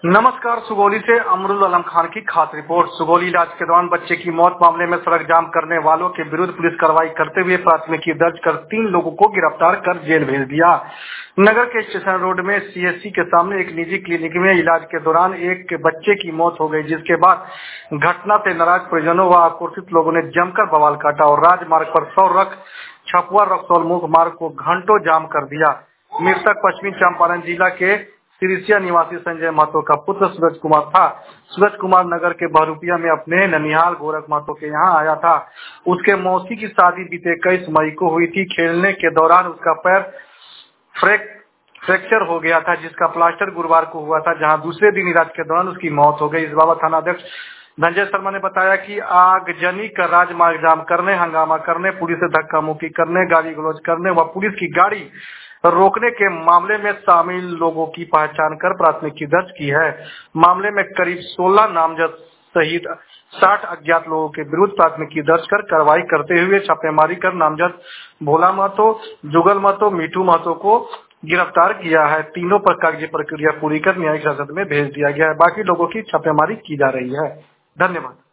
नमस्कार। सुगौली से अमरुल आलम खान की खास रिपोर्ट। सुगौली इलाज के दौरान बच्चे की मौत मामले में सड़क जाम करने वालों के विरुद्ध पुलिस कार्रवाई करते हुए प्राथमिकी दर्ज कर 3 लोगों को गिरफ्तार कर जेल भेज दिया। नगर के स्टेशन रोड में सीएससी के सामने एक निजी क्लिनिक में इलाज के दौरान एक बच्चे की मौत हो गई, जिसके बाद घटना से नाराज परिजनों व आक्रोशित लोगों ने जमकर बवाल काटा और राजमार्ग पर सौरख छपुआ रक्सौल मुख्य मार्ग को घंटों जाम कर दिया। मृतक पश्चिमी चंपारण जिला के सिरिसिया निवासी संजय महतो का पुत्र सूरज कुमार था। सूरज कुमार नगर के बहरूपिया में अपने ननिहाल गोरख महतो के यहाँ आया था। उसके मौसी की शादी बीते 21 मई को हुई थी। खेलने के दौरान उसका पैर फ्रैक्चर हो गया था, जिसका प्लास्टर गुरुवार को हुआ था, जहां दूसरे दिन इलाज के दौरान उसकी मौत हो गई। इस बाबत थानाध्यक्ष धनंजय शर्मा ने बताया कि आगजनी कर राजमार्ग जाम करने, हंगामा करने, पुलिस से धक्का मुक्की करने, गाली गलौज करने व पुलिस की गाड़ी रोकने के मामले में शामिल लोगों की पहचान कर प्राथमिकी दर्ज की है। मामले में करीब 16 नामजद सहित 60 अज्ञात लोगों के विरुद्ध प्राथमिकी दर्ज कर कार्रवाई करते हुए छापेमारी कर नामजद भोला महतो, जुगल महतो, मीठू महतो को गिरफ्तार किया है। तीनों पर कागजी प्रक्रिया पूरी कर न्यायिक हिरासत में भेज दिया गया है। बाकी लोगों की छापेमारी की जा रही है। धन्यवाद।